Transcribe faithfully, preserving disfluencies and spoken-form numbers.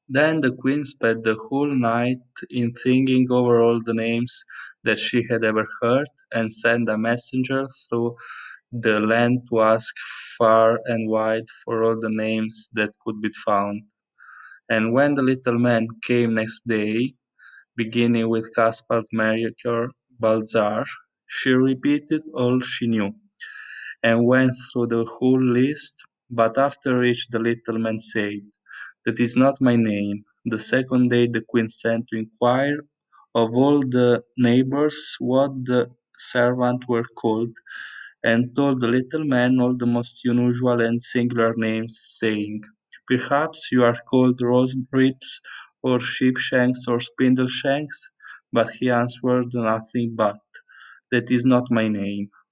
Then the queen spent the whole night in thinking over all the names that she had ever heard, and sent a messenger through the land to ask far and wide for all the names that could be found. And when the little man came next day, beginning with Gaspard, Melchior, Balthazar, she repeated all she knew, and went through the whole list, but after each the little man said, "That is not my name." The second day the queen sent to inquire of all the neighbours what the servants were called, and told the little man all the most unusual and singular names, saying, "Perhaps you are called Rose-Ribs, or Sheepshanks, or Spindle-Shanks?" But he answered nothing but, "That is not my name."